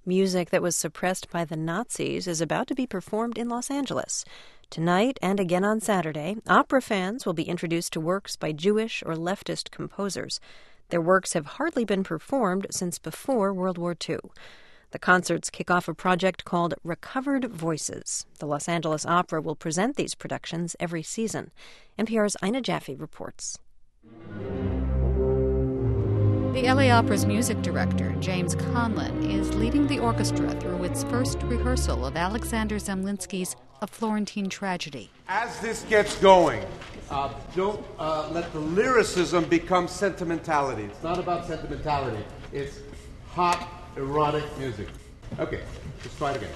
Music that was suppressed by the Nazis is about to be performed in Los Angeles. Tonight and again on Saturday, opera fans will be introduced to works by Jewish or leftist composers. Their works have hardly been performed since before World War II. The concerts kick off a project called Recovered Voices. The Los Angeles Opera will present these productions every season. NPR's Ina Jaffe reports. The LA Opera's music director, James Conlon, is leading the orchestra through its first rehearsal of Alexander Zemlinsky's A Florentine Tragedy. As this gets going, don't let the lyricism become sentimentality. It's not about sentimentality. It's hot, erotic music. Okay, let's try it again.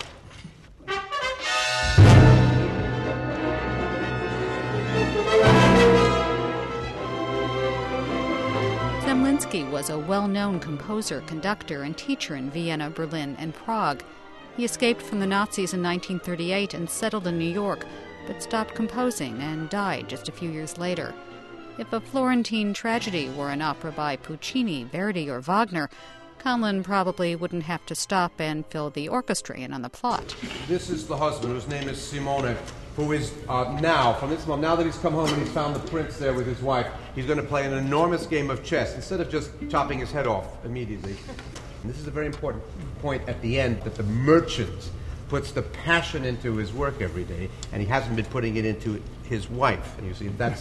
Zemlinsky was a well-known composer, conductor, and teacher in Vienna, Berlin, and Prague. He escaped from the Nazis in 1938 and settled in New York, but stopped composing and died just a few years later. If A Florentine Tragedy were an opera by Puccini, Verdi, or Wagner, Conlon probably wouldn't have to stop and fill the orchestra in on the plot. This is the husband, whose name is Simone, who is now, from this moment, now that he's come home and he's found the prince there with his wife, he's going to play an enormous game of chess instead of just chopping his head off immediately. And this is a very important point at the end, that the merchant puts the passion into his work every day, and he hasn't been putting it into his wife. And you see, that's...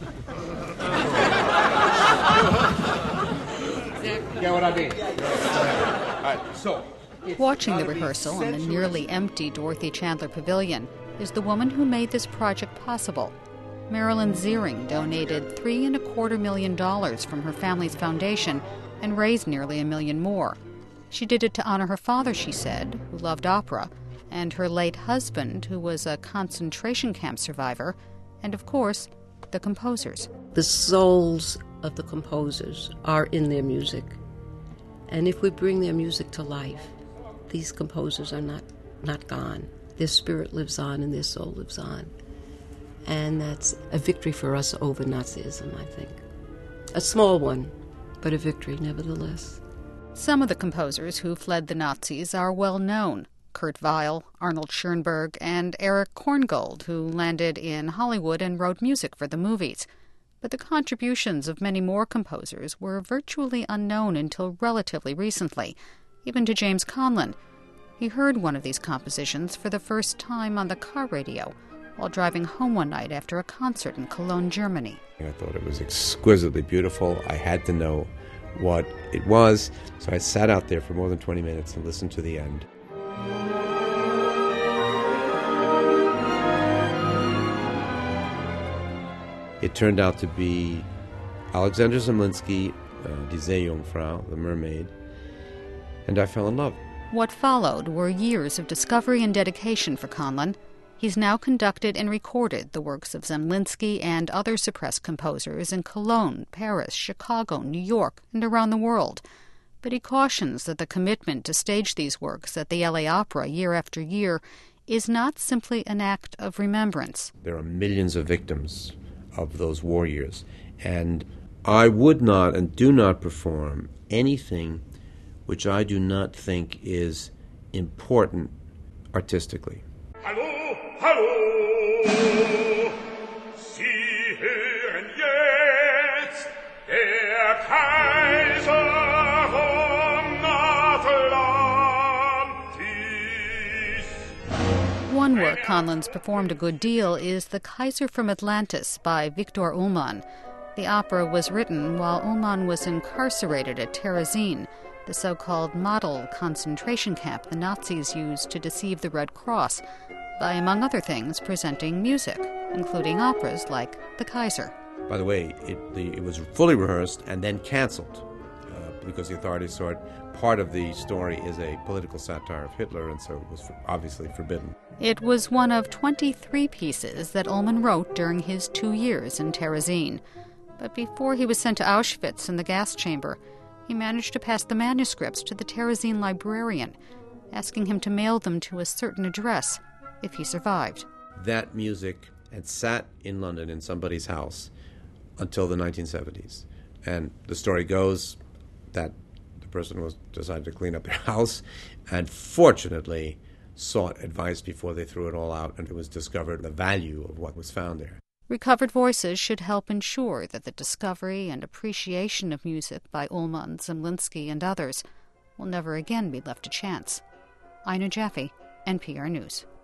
Get what I mean? All right, so... Watching the rehearsal in the nearly empty Dorothy Chandler Pavilion is the woman who made this project possible. Marilyn Ziering donated $3.25 million from her family's foundation and raised nearly $1 million more. She did it to honor her father, she said, who loved opera, and her late husband, who was a concentration camp survivor, and, of course, the composers. The souls of the composers are in their music. And if we bring their music to life, these composers are not gone. Their spirit lives on and their soul lives on. And that's a victory for us over Nazism, I think. A small one, but a victory nevertheless. Some of the composers who fled the Nazis are well known. Kurt Weill, Arnold Schoenberg, and Erich Korngold, who landed in Hollywood and wrote music for the movies. But the contributions of many more composers were virtually unknown until relatively recently, even to James Conlon. He heard one of these compositions for the first time on the car radio while driving home one night after a concert in Cologne, Germany. I thought it was exquisitely beautiful. I had to know what it was, so I sat out there for more than 20 minutes and listened to the end. It turned out to be Alexander Zemlinsky, Die Seejungfrau, the mermaid, and I fell in love. What followed were years of discovery and dedication for Conlon. He's now conducted and recorded the works of Zemlinsky and other suppressed composers in Cologne, Paris, Chicago, New York, and around the world. But he cautions that the commitment to stage these works at the LA Opera year after year is not simply an act of remembrance. There are millions of victims of those war years, and I would not and do not perform anything which I do not think is important artistically. Hallo, hallo, Sie hören jetzt der Kaiser von Atlantis. One work Conlon's performed a good deal is The Kaiser from Atlantis by Viktor Ullmann. The opera was written while Ullmann was incarcerated at Terezin, the so-called model concentration camp the Nazis used to deceive the Red Cross, by, among other things, presenting music, including operas like The Kaiser. By the way, it was fully rehearsed and then canceled because the authorities saw it. Part of the story is a political satire of Hitler, and so it was obviously forbidden. It was one of 23 pieces that Ullmann wrote during his 2 years in Terezin. But before he was sent to Auschwitz in the gas chamber, he managed to pass the manuscripts to the Terezin librarian, asking him to mail them to a certain address if he survived. That music had sat in London in somebody's house until the 1970s. And the story goes that the person decided to clean up their house, and fortunately sought advice before they threw it all out, and it was discovered the value of what was found there. Recovered voices should help ensure that the discovery and appreciation of music by Ullmann, Zemlinsky, and others will never again be left to chance. Ina Jaffe, NPR News.